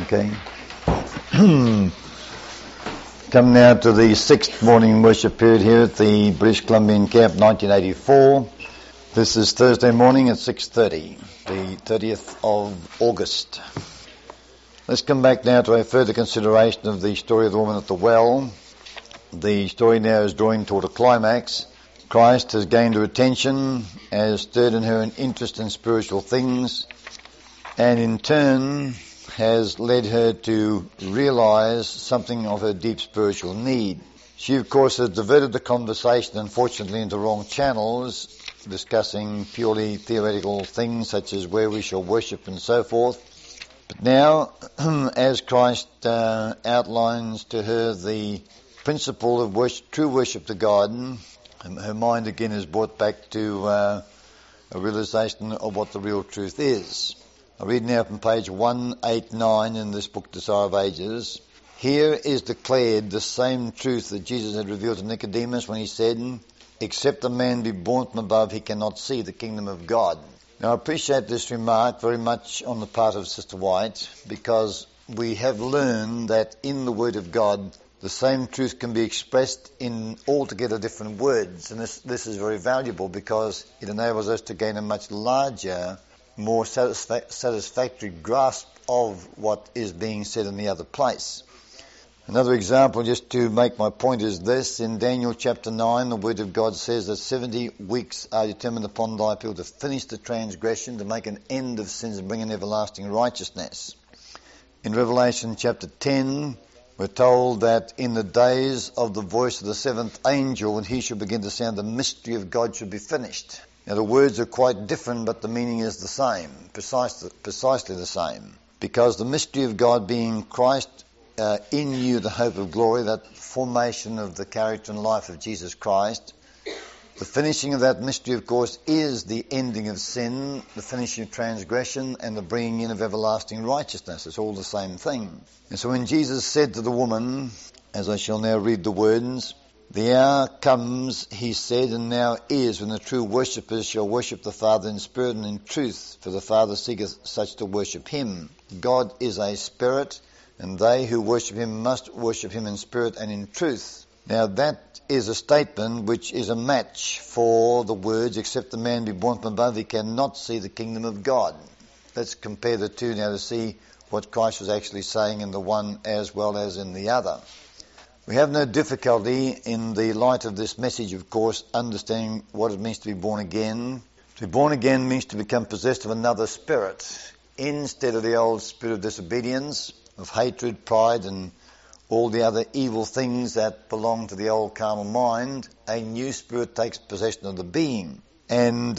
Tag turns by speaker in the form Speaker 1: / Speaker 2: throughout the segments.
Speaker 1: Okay. Come now to the sixth morning worship period here at the British Columbian Camp, 1984. This is Thursday morning at 6:30, the 30th of August. Let's come back now to a further consideration of the story of the woman at the well. The story now is drawing toward a climax. Christ has gained her attention, has stirred in her an interest in spiritual things, and in turn has led her to realize something of her deep spiritual need. She, of course, has diverted the conversation, unfortunately, into wrong channels, discussing purely theoretical things such as where we shall worship and so forth. But now, as Christ outlines to her the principle of worship, true worship to God, her mind again is brought back to a realization of what the real truth is. I read now from page 189 in this book, Desire of Ages. Here is declared the same truth that Jesus had revealed to Nicodemus when he said, "Except a man be born from above, he cannot see the kingdom of God." Now, I appreciate this remark very much on the part of Sister White, because we have learned that in the Word of God, the same truth can be expressed in altogether different words. And this is very valuable because it enables us to gain a much larger, more satisfactory grasp of what is being said in the other place. Another example, just to make my point, is this. In Daniel chapter 9, the Word of God says that 70 weeks are determined upon thy people to finish the transgression, to make an end of sins and bring in everlasting righteousness. In Revelation chapter 10, we're told that in the days of the voice of the seventh angel, when he shall begin to sound, the mystery of God should be finished. Now, the words are quite different, but the meaning is the same, precisely the same. Because the mystery of God being Christ in you, the hope of glory, that formation of the character and life of Jesus Christ. The finishing of that mystery, of course, is the ending of sin, the finishing of transgression, and the bringing in of everlasting righteousness. It's all the same thing. And so when Jesus said to the woman, as I shall now read the words, "The hour comes," he said, "and now is, when the true worshippers shall worship the Father in spirit and in truth, for the Father seeketh such to worship him. God is a spirit, and they who worship him must worship him in spirit and in truth." Now that is a statement which is a match for the words, "Except the man be born from above, he cannot see the kingdom of God." Let's compare the two now to see what Christ was actually saying in the one as well as in the other. We have no difficulty in the light of this message, of course, understanding what it means to be born again. To be born again means to become possessed of another spirit. Instead of the old spirit of disobedience, of hatred, pride, and all the other evil things that belong to the old carnal mind, a new spirit takes possession of the being. And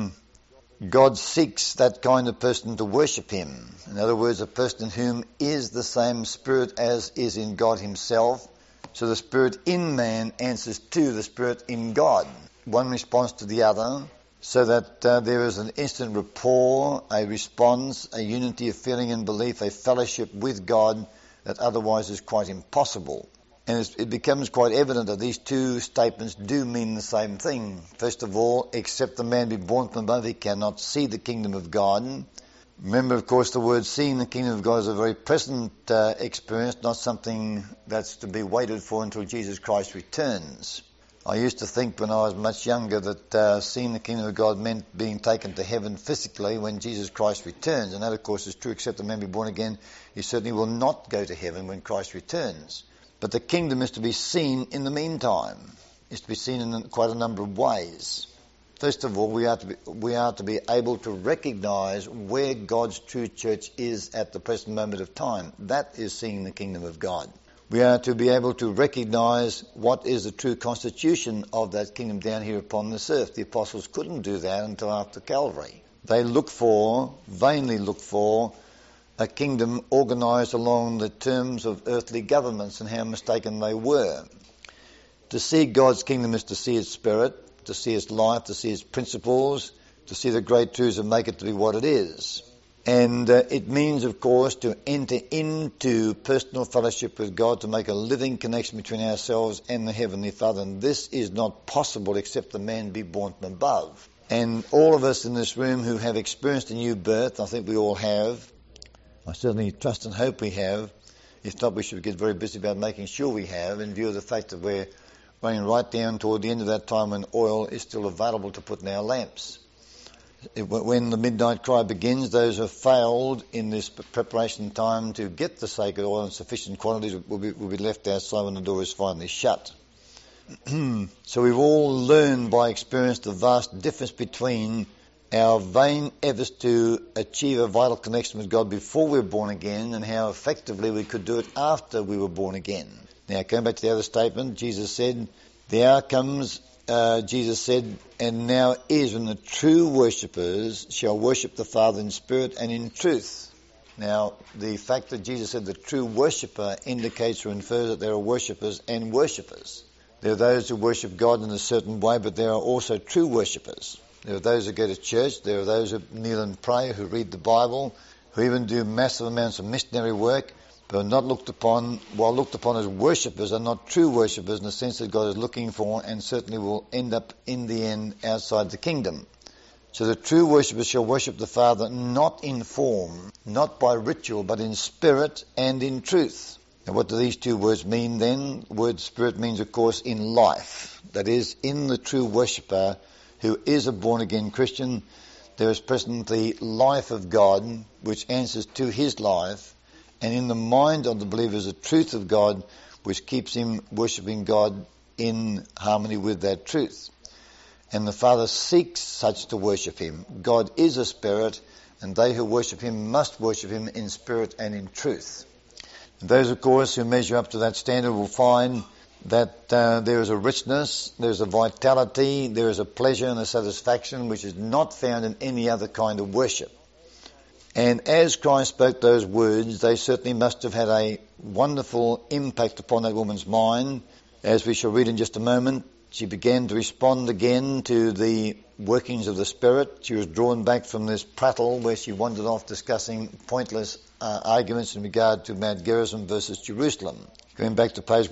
Speaker 1: God seeks that kind of person to worship him. In other words, a person in whom is the same spirit as is in God himself. So the spirit in man answers to the spirit in God. One responds to the other, so that there is an instant rapport, a response, a unity of feeling and belief, a fellowship with God that otherwise is quite impossible. And it becomes quite evident that these two statements do mean the same thing. First of all, except the man be born from above, he cannot see the kingdom of God. Remember, of course, the word seeing the kingdom of God is a very present experience, not something that's to be waited for until Jesus Christ returns. I used to think when I was much younger that seeing the kingdom of God meant being taken to heaven physically when Jesus Christ returns. And that, of course, is true. Except the man be born again, he certainly will not go to heaven when Christ returns. But the kingdom is to be seen in the meantime. It's to be seen in quite a number of ways. First of all, we are to be able to recognize where God's true church is at the present moment of time. That is seeing the kingdom of God. We are to be able to recognize what is the true constitution of that kingdom down here upon this earth. The apostles couldn't do that until after Calvary. They vainly look for, a kingdom organized along the terms of earthly governments, and how mistaken they were. To see God's kingdom is to see its spirit, to see its life, to see its principles, to see the great truths and make it to be what it is. And it means, of course, to enter into personal fellowship with God, to make a living connection between ourselves and the Heavenly Father. And this is not possible except the man be born from above. And all of us in this room who have experienced a new birth, I think we all have, I certainly trust and hope we have. If not, we should get very busy about making sure we have, in view of the fact that we're running right down toward the end of that time when oil is still available to put in our lamps. When the midnight cry begins, those who have failed in this preparation time to get the sacred oil in sufficient quantities will be left outside when the door is finally shut. So we've all learned by experience the vast difference between our vain efforts to achieve a vital connection with God before we were born again and how effectively we could do it after we were born again. Now, going back to the other statement, Jesus said, the hour comes, Jesus said, and now is when the true worshippers shall worship the Father in spirit and in truth. Now, the fact that Jesus said the true worshipper indicates or infers that there are worshippers and worshippers. There are those who worship God in a certain way, but there are also true worshippers. There are those who go to church, there are those who kneel and pray, who read the Bible, who even do massive amounts of missionary work, but are not looked upon, while looked upon as worshippers, are not true worshippers in the sense that God is looking for, and certainly will end up in the end outside the kingdom. So the true worshippers shall worship the Father not in form, not by ritual, but in spirit and in truth. Now, what do these two words mean then? The word spirit means, of course, in life. That is, in the true worshipper who is a born-again Christian, there is present the life of God, which answers to his life, and in the mind of the believer is the truth of God, which keeps him worshipping God in harmony with that truth. And the Father seeks such to worship him. God is a spirit, and they who worship him must worship him in spirit and in truth. Those, of course, who measure up to that standard will find that there is a richness, there is a vitality, there is a pleasure and a satisfaction which is not found in any other kind of worship. And as Christ spoke those words, they certainly must have had a wonderful impact upon that woman's mind. As we shall read in just a moment, she began to respond again to the workings of the Spirit. She was drawn back from this prattle where she wandered off discussing pointless arguments in regard to Mount Gerizim versus Jerusalem. Going back to page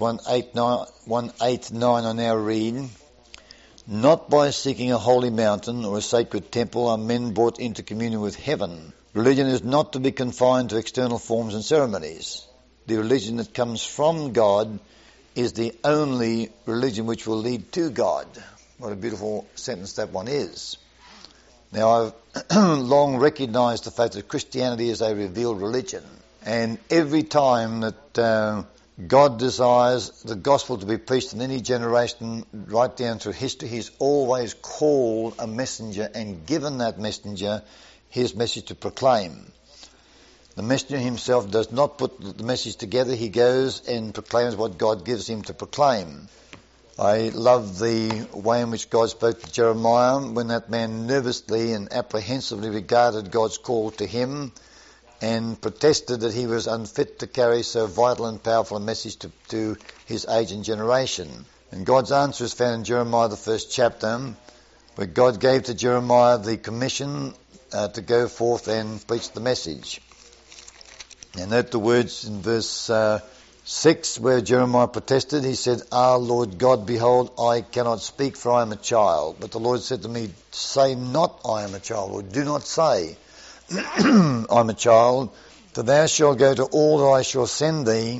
Speaker 1: 189, I now read, not by seeking a holy mountain or a sacred temple are men brought into communion with heaven. Religion is not to be confined to external forms and ceremonies. The religion that comes from God is the only religion which will lead to God. What a beautiful sentence that one is. Now, I've long recognized the fact that Christianity is a revealed religion. And every time that God desires the gospel to be preached in any generation right down through history, he's always called a messenger and given that messenger his message to proclaim. The messenger himself does not put the message together. He goes and proclaims what God gives him to proclaim. I love the way in which God spoke to Jeremiah when that man nervously and apprehensively regarded God's call to him and protested that he was unfit to carry so vital and powerful a message to his age and generation. And God's answer is found in Jeremiah, the first chapter, where God gave to Jeremiah the commission to go forth and preach the message. And note the words in verse 6 where Jeremiah protested. He said, Ah, Lord God, behold, I cannot speak, for I am a child. But the Lord said to me, say not I am a child, or do not say I'm a child, for thou shalt go to all that I shall send thee,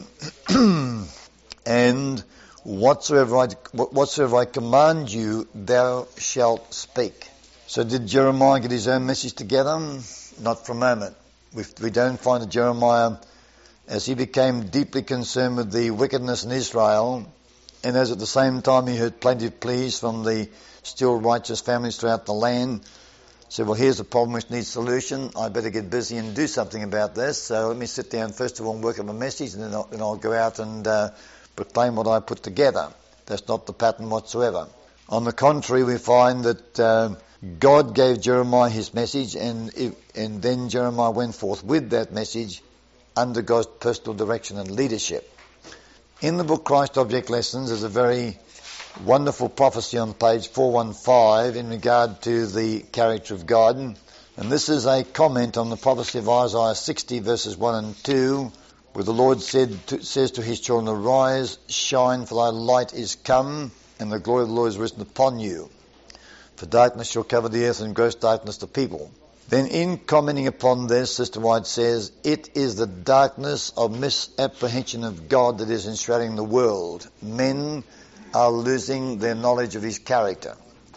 Speaker 1: and whatsoever I command you, thou shalt speak. So did Jeremiah get his own message together? Not for a moment. We don't find that Jeremiah, as he became deeply concerned with the wickedness in Israel, and as at the same time he heard plenty of pleas from the still righteous families throughout the land, said, well, here's a problem which needs solution. I better get busy and do something about this. So let me sit down first of all and work on my message, and then I'll go out and proclaim what I put together. That's not the pattern whatsoever. On the contrary, we find that God gave Jeremiah his message, and then Jeremiah went forth with that message under God's personal direction and leadership. In the book Christ Object Lessons, there's a very wonderful prophecy on page 415 in regard to the character of God. And this is a comment on the prophecy of Isaiah 60 verses 1 and 2, where the Lord says to his children, arise, shine, for thy light is come, and the glory of the Lord is risen upon you. For darkness shall cover the earth, and gross darkness the people. Then in commenting upon this, Sister White says, it is the darkness of misapprehension of God that is enshrouding the world. Men are losing their knowledge of his character.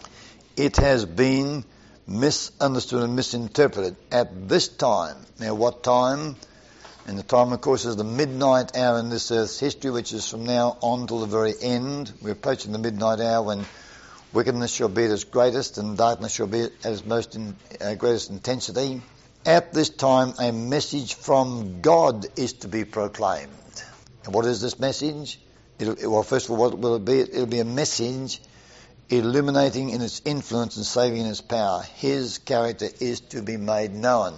Speaker 1: It has been misunderstood and misinterpreted at this time. Now what time? And the time, of course, is the midnight hour in this earth's history, which is from now on till the very end. We're approaching the midnight hour when wickedness shall be at its greatest and darkness shall be at its most greatest intensity. At this time, a message from God is to be proclaimed. And what is this message? Well, first of all, what will it be? It'll be a message illuminating in its influence and saving in its power. His character is to be made known.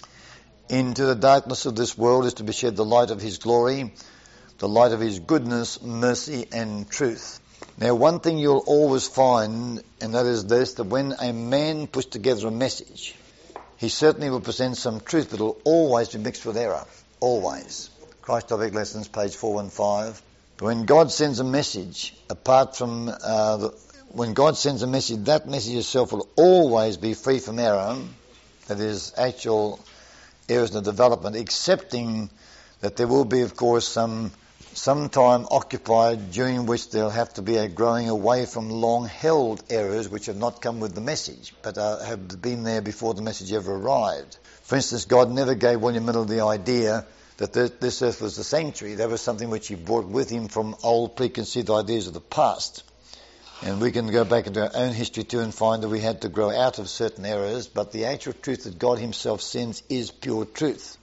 Speaker 1: Into the darkness of this world is to be shed the light of his glory, the light of his goodness, mercy and truth. Now, one thing you'll always find, and that is this, that when a man puts together a message, he certainly will present some truth, but it'll always be mixed with error. Always. Christ Topic Lessons, page 415. But when God sends a message, apart from when God sends a message, that message itself will always be free from error, that is, actual errors in the development, excepting that there will be, of course, some time occupied during which there'll have to be a growing away from long-held errors which have not come with the message, but have been there before the message ever arrived. For instance, God never gave William Miller the idea that this earth was the sanctuary. That was something which he brought with him from old preconceived ideas of the past. And we can go back into our own history too and find that we had to grow out of certain errors, but the actual truth that God himself sends is pure truth.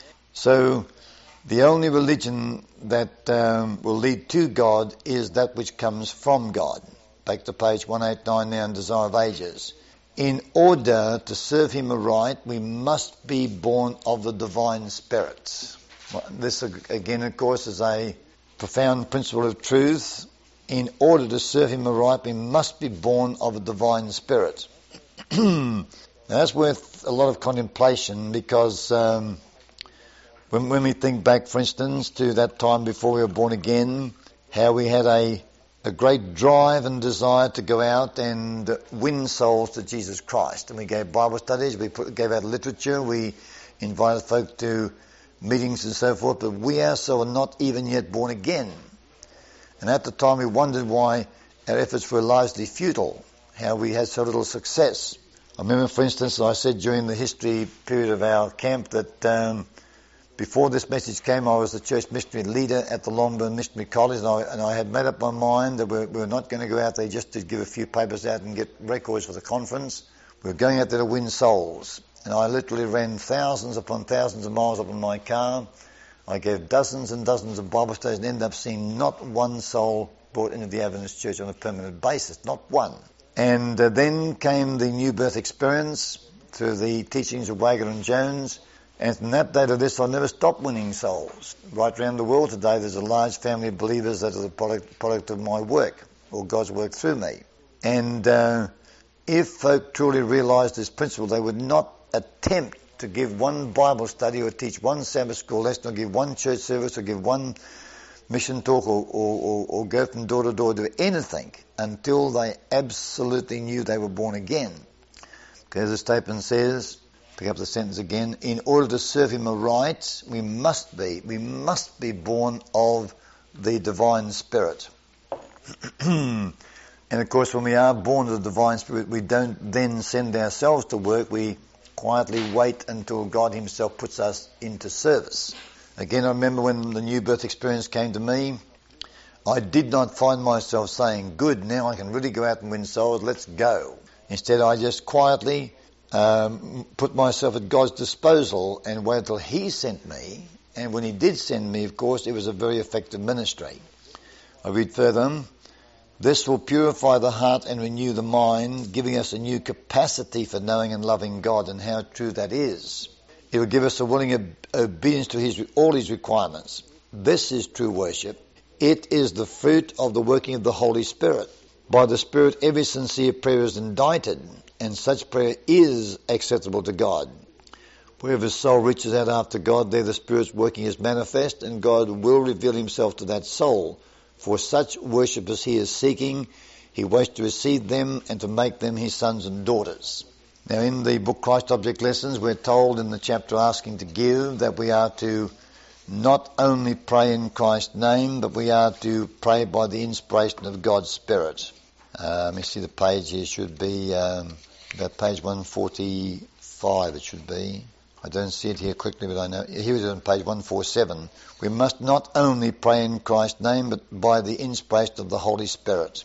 Speaker 1: So the only religion that will lead to God is that which comes from God. Back to page 189 now in Desire of Ages. In order to serve him aright, we must be born of the divine spirit. This, again, of course, is a profound principle of truth. In order to serve him aright, we must be born of a divine spirit. Now, that's worth a lot of contemplation because when we think back, for instance, to that time before we were born again, how we had a great drive and desire to go out and win souls to Jesus Christ. And we gave Bible studies, we gave out literature, we invited folk to meetings and so forth, but we ourselves are not even yet born again. And at the time we wondered why our efforts were largely futile, how we had so little success. I remember, for instance, I said during the history period of our camp that before this message came, I was the church missionary leader at the Longburn Missionary College, and I had made up my mind that we were not going to go out there just to give a few papers out and get records for the conference. We were going out there to win souls. And I literally ran thousands upon thousands of miles up in my car. I gave dozens and dozens of Bible studies and ended up seeing not one soul brought into the Adventist Church on a permanent basis, not one. And then came the New Birth experience through the teachings of Wager and Jones. And from that day to this, I never stopped winning souls. Right around the world today, there's a large family of believers that are the product of my work, or God's work through me. And if folk truly realised this principle, they would not attempt to give one Bible study or teach one Sabbath school lesson or give one church service or give one mission talk or go from door to door, do anything until they absolutely knew they were born again. Because the statement says, pick up the sentence again, in order to serve him aright, we must be born of the divine spirit. And of course, when we are born of the divine spirit, we don't then send ourselves to work. We quietly wait until God himself puts us into service. Again, I remember when the New Birth experience came to me, I did not find myself saying, good, now I can really go out and win souls, let's go. Instead, I just quietly put myself at God's disposal and waited till he sent me. And when he did send me, of course, it was a very effective ministry. I read further. This will purify the heart and renew the mind, giving us a new capacity for knowing and loving God, and how true that is. It will give us a willing obedience to all his requirements. This is true worship. It is the fruit of the working of the Holy Spirit. By the Spirit, every sincere prayer is indited, and such prayer is acceptable to God. Wherever a soul reaches out after God, there the Spirit's working is manifest, and God will reveal himself to that soul. For such worshippers he is seeking, he waits to receive them and to make them his sons and daughters. Now in the book Christ Object Lessons, we're told in the chapter Asking to Give that we are to not only pray in Christ's name, but we are to pray by the inspiration of God's Spirit. Let me see, the page here should be about page 145 it should be. I don't see it here quickly, but I know. Here it is on page 147. We must not only pray in Christ's name, but by the inspiration of the Holy Spirit.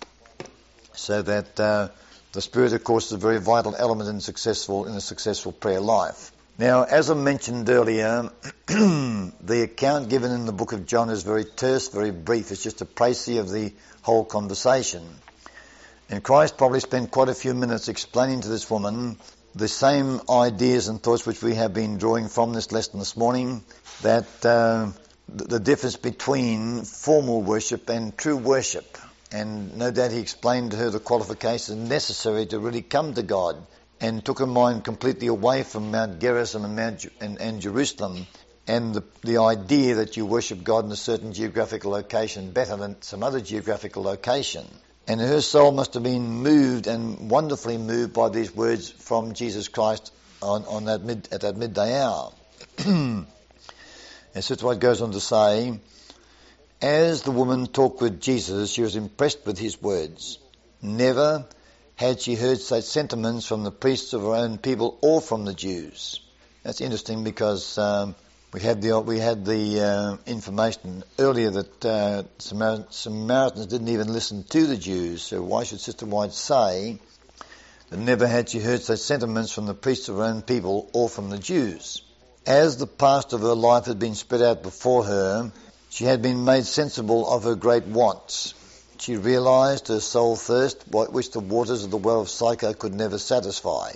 Speaker 1: So that the Spirit, of course, is a very vital element in a successful prayer life. Now, as I mentioned earlier, the account given in the book of John is very terse, very brief. It's just a précis of the whole conversation. And Christ probably spent quite a few minutes explaining to this woman the same ideas and thoughts which we have been drawing from this lesson this morning, that the difference between formal worship and true worship. And no doubt he explained to her the qualifications necessary to really come to God, and took her mind completely away from Mount Gerizim and Jerusalem, and the idea that you worship God in a certain geographical location better than some other geographical location. And her soul must have been moved, and wonderfully moved, by these words from Jesus Christ at that midday hour. And so it goes on to say, as the woman talked with Jesus, she was impressed with his words. Never had she heard such sentiments from the priests of her own people or from the Jews. That's interesting, because we had the information earlier that Samaritans didn't even listen to the Jews. So why should Sister White say that never had she heard such sentiments from the priests of her own people or from the Jews? As the past of her life had been spread out before her, she had been made sensible of her great wants. She realized her soul thirst, which the waters of the well of Sychar could never satisfy.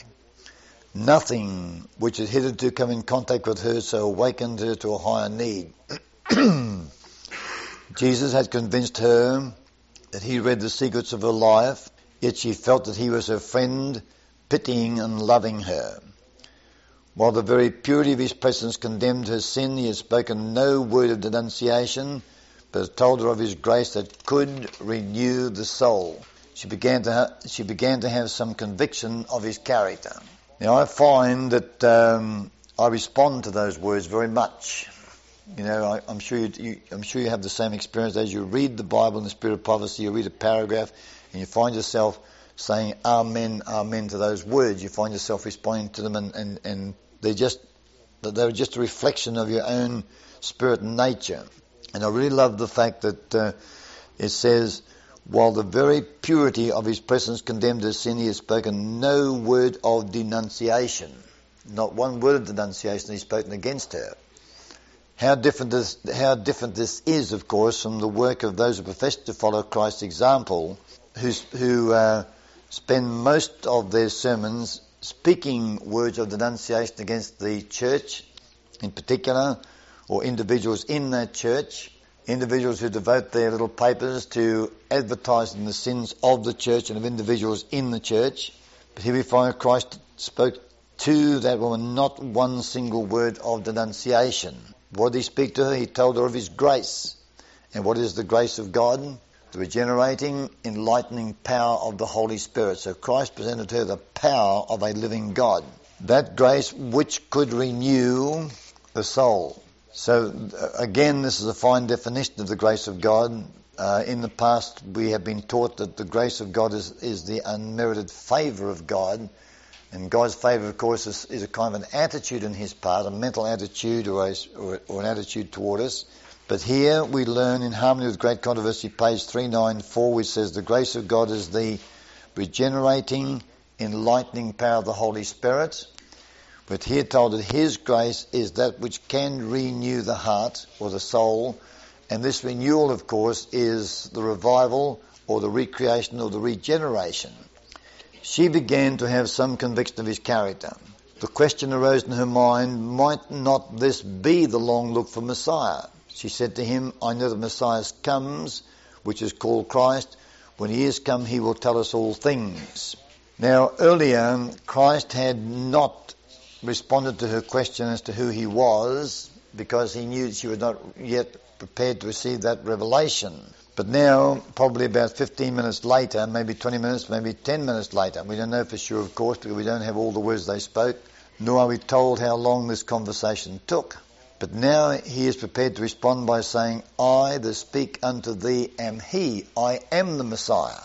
Speaker 1: Nothing which had hitherto come in contact with her so awakened her to a higher need. Jesus had convinced her that he read the secrets of her life, yet she felt that he was her friend, pitying and loving her. While the very purity of his presence condemned her sin, he had spoken no word of denunciation, but had told her of his grace that could renew the soul. She began to have some conviction of his character. Now, I find that I respond to those words very much. You know, I'm sure you have the same experience. As you read the Bible in the spirit of prophecy, you read a paragraph, and you find yourself saying "Amen, Amen" to those words. You find yourself responding to them, and they're just a reflection of your own spirit and nature. And I really love the fact that it says, while the very purity of his presence condemned her sin, he has spoken no word of denunciation. Not one word of denunciation he's spoken against her. How different this is, of course, from the work of those who profess to follow Christ's example, who spend most of their sermons speaking words of denunciation against the church in particular, or individuals in that church, individuals who devote their little papers to advertising the sins of the church and of individuals in the church. But here we find Christ spoke to that woman not one single word of denunciation. What did he speak to her? He told her of his grace. And what is the grace of God? The regenerating, enlightening power of the Holy Spirit. So Christ presented to her the power of a living God. That grace which could renew the soul. So again, this is a fine definition of the grace of God. In the past, we have been taught that the grace of God is the unmerited favour of God. And God's favour, of course, is a kind of an attitude on his part, a mental attitude or an attitude toward us. But here we learn, in Harmony with Great Controversy, page 394, which says the grace of God is the regenerating, enlightening power of the Holy Spirit. But here told that his grace is that which can renew the heart or the soul. And this renewal, of course, is the revival or the recreation or the regeneration. She began to have some conviction of his character. The question arose in her mind, might not this be the long looked for Messiah? She said to him, I know the Messiah comes, which is called Christ. When he is come, he will tell us all things. Now, earlier, Christ had not responded to her question as to who he was, because he knew she was not yet prepared to receive that revelation. But now, probably about 15 minutes later, maybe 20 minutes, maybe 10 minutes later, we don't know for sure, of course, because we don't have all the words they spoke, nor are we told how long this conversation took. But now he is prepared to respond by saying, I that speak unto thee am he. I am the Messiah.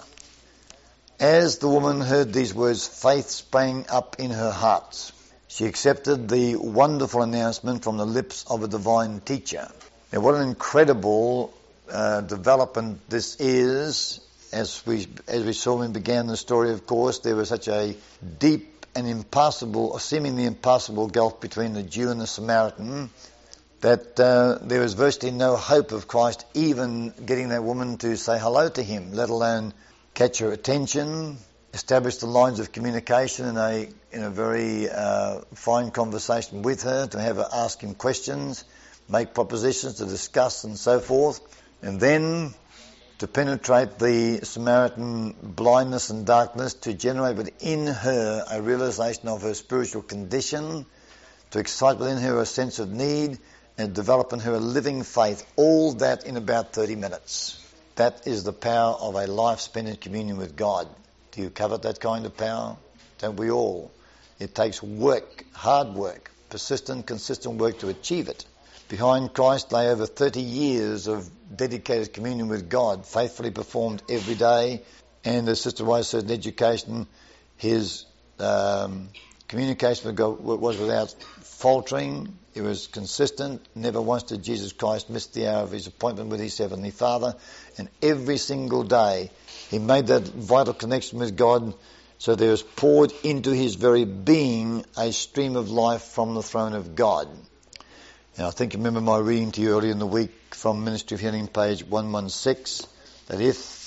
Speaker 1: As the woman heard these words, faith sprang up in her heart. She accepted the wonderful announcement from the lips of a divine teacher. Now, what an incredible development this is. As we saw when we began the story, of course, there was such a deep and impassable, or seemingly impassable gulf between the Jew and the Samaritan, that there was virtually no hope of Christ even getting that woman to say hello to him, let alone catch her attention, establish the lines of communication in a very fine conversation with her, to have her ask him questions, make propositions to discuss and so forth, and then to penetrate the Samaritan blindness and darkness, to generate within her a realization of her spiritual condition, to excite within her a sense of need, and develop in her a living faith, all that in about 30 minutes. That is the power of a life spent in communion with God. Do you covet that kind of power? Don't we all? It takes work, hard work, persistent, consistent work to achieve it. Behind Christ lay over 30 years of dedicated communion with God, faithfully performed every day. And as Sister Rice said in education, his communication with God was without faltering. It was consistent. Never once did Jesus Christ miss the hour of his appointment with his Heavenly Father. And every single day he made that vital connection with God, so there was poured into his very being a stream of life from the throne of God. And I think you remember my reading to you earlier in the week from Ministry of Healing, page 116, that if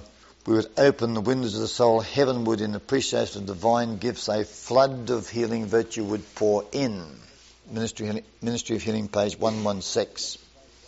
Speaker 1: we would open the windows of the soul heavenward in appreciation of divine gifts, a flood of healing virtue would pour in. Ministry of Healing, page 116.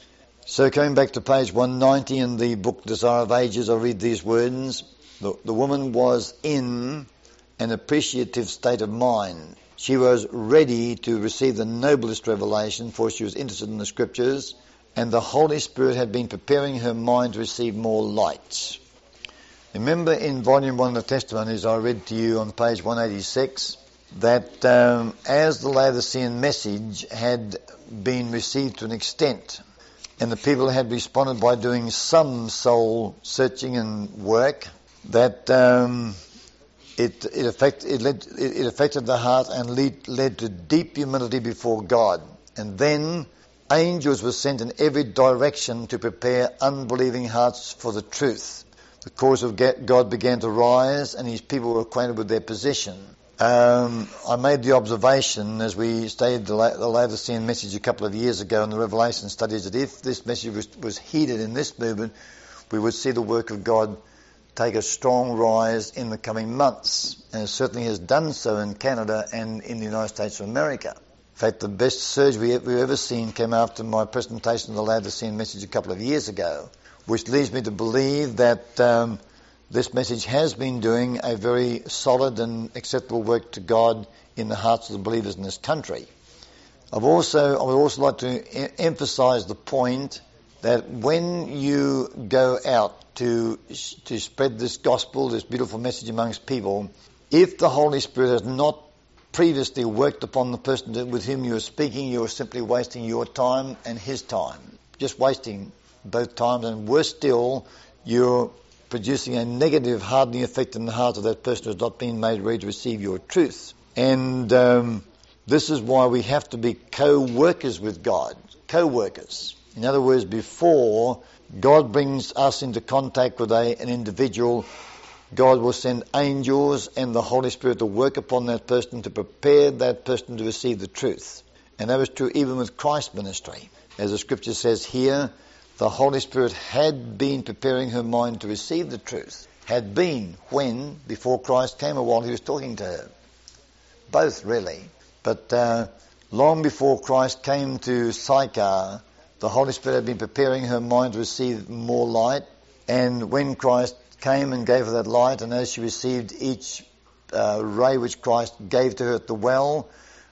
Speaker 1: So coming back to page 190 in the book Desire of Ages, I read these words. The woman was in an appreciative state of mind. She was ready to receive the noblest revelation, for she was interested in the Scriptures, and the Holy Spirit had been preparing her mind to receive more light. Remember in volume 1 of the Testimonies, I read to you on page 186, that as the Laodicean message had been received to an extent, and the people had responded by doing some soul searching and work, that it affected the heart and led to deep humility before God. And then angels were sent in every direction to prepare unbelieving hearts for the truth. The cause of God began to rise, and his people were acquainted with their position. I made the observation as we studied the Laodicean message a couple of years ago in the Revelation studies, that if this message was heeded in this movement, we would see the work of God take a strong rise in the coming months, and it certainly has done so in Canada and in the United States of America. In fact, the best surge we've ever seen came after my presentation of the Laodicean message a couple of years ago, which leads me to believe that this message has been doing a very solid and acceptable work to God in the hearts of the believers in this country. I would also like to emphasize the point that when you go out to spread this gospel, this beautiful message amongst people, if the Holy Spirit has not previously worked upon the person with whom you are speaking, you are simply wasting your time and his time. Just wasting both times, and worse still, you're producing a negative hardening effect in the heart of that person who has not been made ready to receive your truth. And this is why we have to be co-workers with God. Co-workers. In other words, before God brings us into contact with an individual, God will send angels and the Holy Spirit to work upon that person to prepare that person to receive the truth. And that was true even with Christ's ministry. As the scripture says here, the Holy Spirit had been preparing her mind to receive the truth. Had been when? Before Christ came, or while he was talking to her? Both, really. But long before Christ came to Sychar, the Holy Spirit had been preparing her mind to receive more light. And when Christ came and gave her that light, and as she received each ray which Christ gave to her at the well,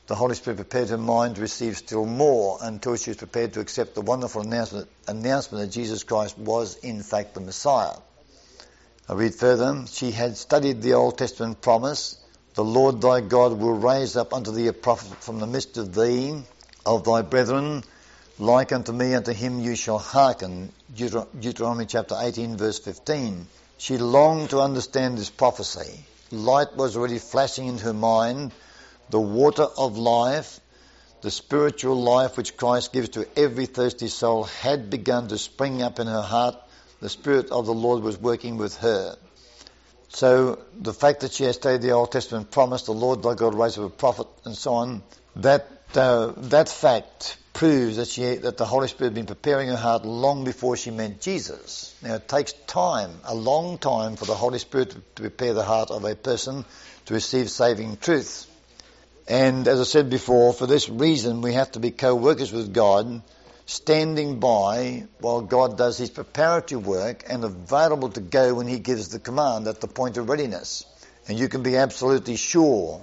Speaker 1: the Holy Spirit prepared her mind to receive still more until she was prepared to accept the wonderful announcement that Jesus Christ was in fact the Messiah. I read further, she had studied the Old Testament promise, the Lord thy God will raise up unto thee a prophet from the midst of thee, of thy brethren, like unto me, unto him you shall hearken. Deuteronomy chapter 18 verse 15. She longed to understand this prophecy. Light was already flashing in her mind. The water of life, the spiritual life which Christ gives to every thirsty soul, had begun to spring up in her heart. The Spirit of the Lord was working with her. So the fact that she has studied the Old Testament promise, the Lord thy God raised up a prophet, and so on, that fact proves that the Holy Spirit had been preparing her heart long before she met Jesus. Now it takes time, a long time, for the Holy Spirit to prepare the heart of a person to receive saving truth. And as I said before, for this reason we have to be co-workers with God, standing by while God does his preparatory work and available to go when he gives the command at the point of readiness. And you can be absolutely sure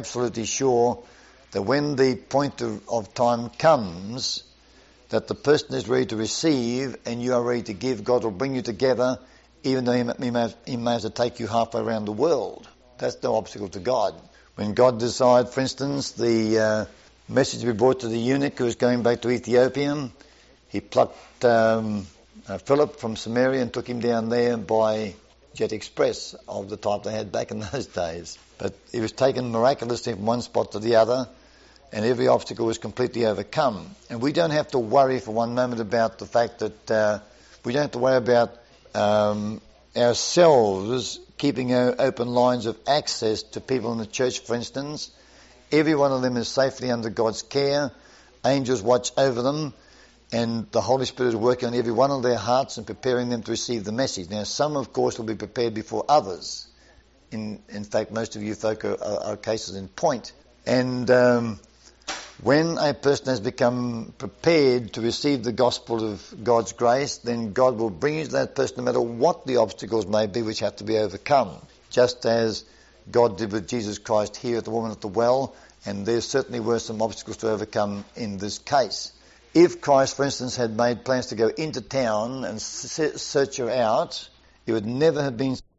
Speaker 1: that when the point of time comes, that the person is ready to receive and you are ready to give, God will bring you together, even though he may have to take you halfway around the world. That's no obstacle to God. When God desired, for instance, the message to be brought to the eunuch who was going back to Ethiopia, he plucked Philip from Samaria and took him down there by jet express of the type they had back in those days. But he was taken miraculously from one spot to the other, and every obstacle was completely overcome. And we don't have to worry for one moment about the fact that we don't have to worry about ourselves keeping open lines of access to people in the church, for instance. Every one of them is safely under God's care. Angels watch over them, and the Holy Spirit is working on every one of their hearts and preparing them to receive the message. Now, some, of course, will be prepared before others. In fact, most of you folk are cases in point. And when a person has become prepared to receive the gospel of God's grace, then God will bring you to that person no matter what the obstacles may be which have to be overcome. Just as God did with Jesus Christ here at the woman at the well, and there certainly were some obstacles to overcome in this case. If Christ, for instance, had made plans to go into town and search her out, it would never have been